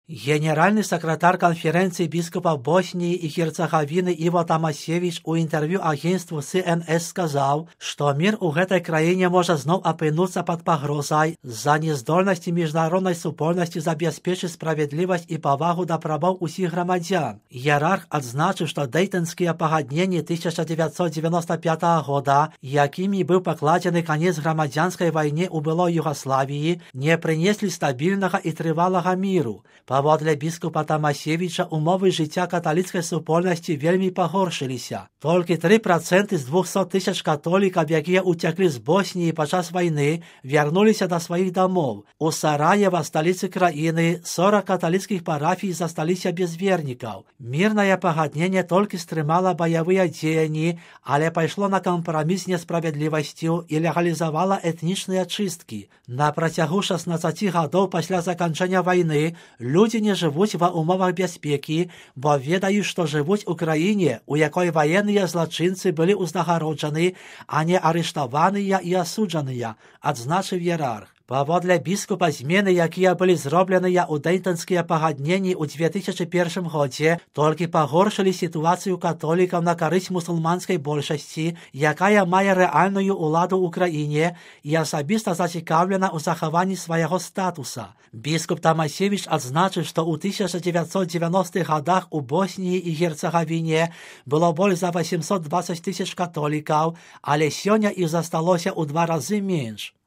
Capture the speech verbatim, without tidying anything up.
Генеральный секретарь конференции біскупов Боснии и Герцеговины Иво Тамасевич у интервью агентству Си Ен Ес сказал, что мир у этой краине может знов опинуться под погрозой за нездольности международной супольности забезпечить справедливость и повагу до правов усіх громадян. Иерарх отзначил, что Дейтонские погоднения тысяча девятьсот девяносто пятого года, якими был покладений конец громадянской войне у былой Югославии, не принесли стабильного и тривалого миру. Паводле біскупа Тамасевича умови життя католицької супольності вельми погоршилися. Тільки три проценти з двохсот тисяч католиків, які утекли з Боснії під час війни, вернулися до своїх домов. У Сараєво, столиці країни, сорок католицьких парафій засталися без верників. Мирне погоднення тільки стримало бойові дії, але пішло на компроміс з несправедливістю і легалізувало етнічні чистки. На протягу шістнадцяти років після закінчення війни люди не живуть в умовах безпеки, бо ведають, що живуть у країні, у якої воєнні злочинці були узнагороджені, а не арештовані і осуджені, відзначив ієрарх. Паводле біскупа зміни, які були зроблені у Дейтонські погоднення у дві тисячі першому році, тільки погоршили ситуацію католиків на користь мусульманської більшості, яка має реальну владу в Україні і особисто зацікавлена у захованні свого статусу. Біскуп Тамасевич відзначив, що у тисяча дев'ятсот дев'яностих годах у Боснії і Герцеговині було більше за вісімсот двадцять тисяч католиків, але сьогодні їх зосталося у два рази менше.